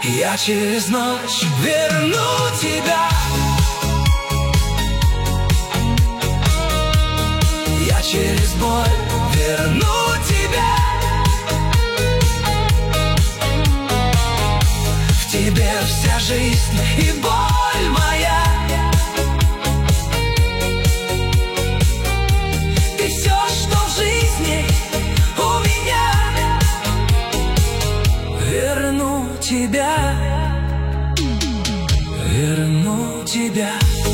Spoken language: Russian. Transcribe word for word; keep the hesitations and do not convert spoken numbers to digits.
Я через ночь верну тебя. Я через боль верну тебя. В тебе вся жизнь и боль моя. Ты все, что в жизни у меня. Верну тебя. Верну тебя.